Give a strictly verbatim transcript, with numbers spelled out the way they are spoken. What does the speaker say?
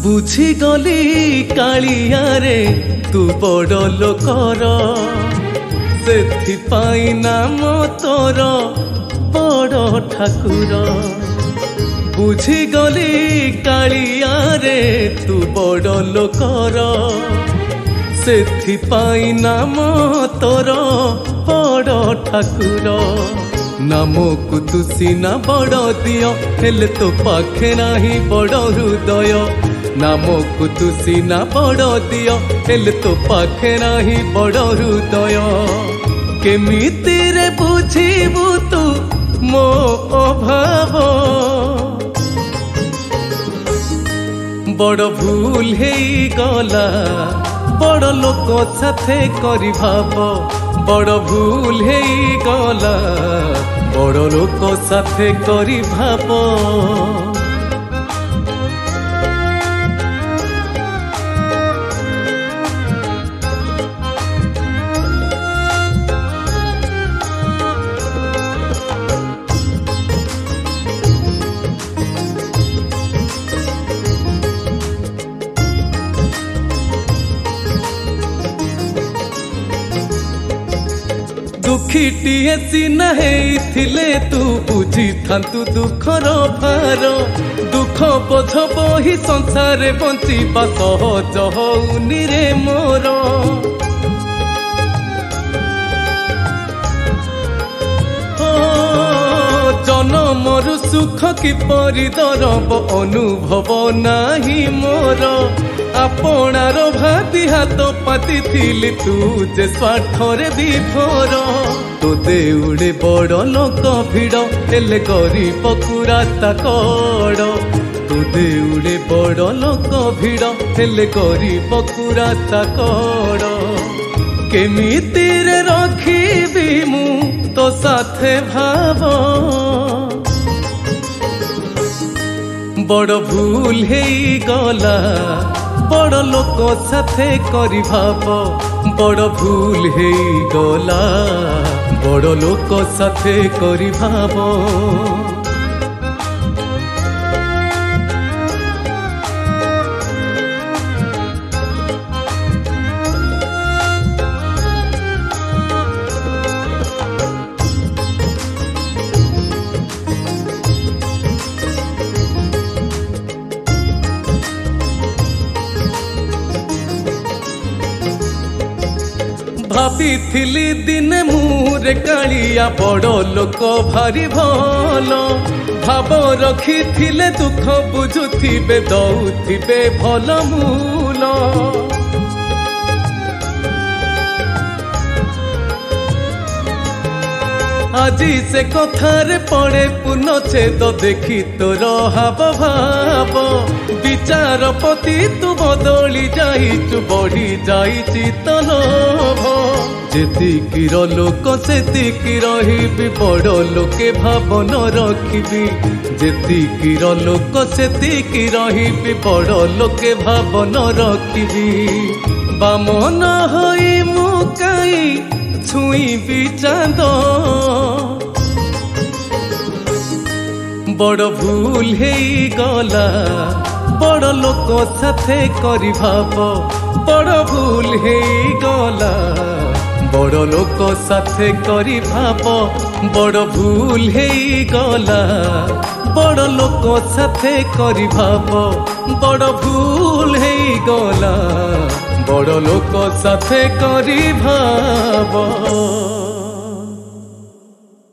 बुझी गली कालिया रे तू बड़ लोकर से नाम तोर बड़ ठाकुर। बुझी गली कालिया रे तू बड़ लोकर से नाम तोर बड़ ठाकुर। नामको तू सीना बड़ दियो हेले तो पाखे नाही बड़ हृदय। नामको तू सीना बड़ दियो हेले तो पाखे नाही बड़ हृदय। केमिति रे बुझीबू तू मो अभाव बड़ भूल हेई गला बड़ लोक साथे करी भाव। बड़ भूल हेई गला बड़ लोक साथे करी भाव। दुखीटीए सीना हेइथिले तू बुझी थांतु दुखर भार। दुख बोझ बही संसारे बंचिबा सहज हउनी रे मोर। जनमरु सुख किपरि दरब अनुभव नाही मोर। आपणार भाती हाथ पाती थिली तू जे स्वार्थरे विभोर। तो देउड़े बड़ लोक भिड़ हेले गरीब कुराता कड़। तो देउड़े बड़ लोक भिड़ हेले गरीब कुराता कड़। केमिति रे रखिबी मु तो साथे भाव बड़ भूल हेई गला बड़ लोक साथे करी भाव। बड़ भूल हेई गला बड़ लोक साथे करी भाव। भाभी थिली दिने मुरे कालिया बड़ लोक भारी भल। भाव रखी थिले दुख बुझुथिबे दउथिबे भल मूल। आजी से कथारे पड़े पुनच्छेद देखी तोर हाव भाव। विचारपति तू बदली जाइचु बढ़ी जाइछि तो लोभ। जेतिकिर लोक सेतिकी रहिबी बड़ लोके भाव न रखिबी। जेतिकिर लोक सेतिकी रहिबी बड़ लोके भाव न रखिबी। बामन होई मुकाई छुईबी चांद बड़ भूल हेई गला बड़ लोक साथे करी भाव। बड़ भूल हेई गला बड़ लोक साथे करी भाव। बड़ भूल हेई गला बड़ लोक साथे करी भाव। बड़ भूल हेई गला बड़ लोक साथे करी भाव।